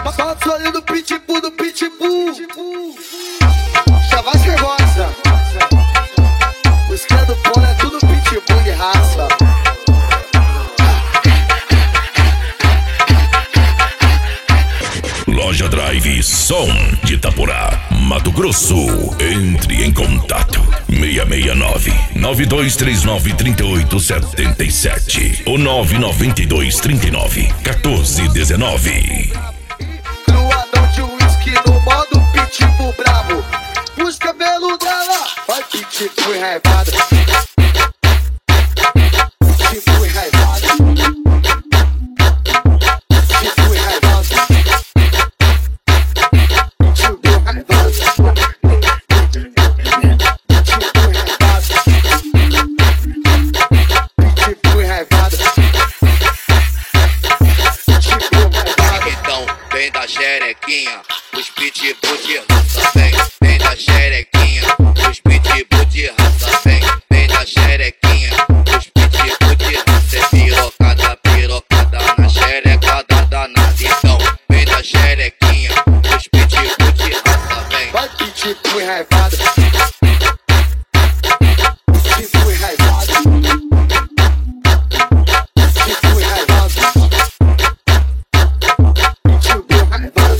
Só olho do pitbull, do pitbull. Chavasca gosta. Os que é do polo é tudo pitbull de raça. Loja Drive Som de Itaporá, Mato Grosso. Entre em contato 669-9239-3877 ou 99239-1419. Cruadão de uísque no modo pitbull bravo. Os cabelos dela vai pitbull enraivado. Pitbull enraivado. Pitbull enraivado. Então vem da xerequinha, os pitbull de raça vem. Vem da xerequinha, os pitbull de raça vem. Vem da xerequinha, os pitbull de raça. É pirocada na xerecada danada. Então vem da xerequinha, os pitbull de raça vem. Vai pitbull enraivado. Pitbull enraivado. Pitbull enraivado. Pitbull enraivado.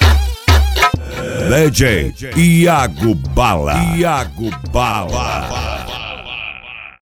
DJ Iago Bala.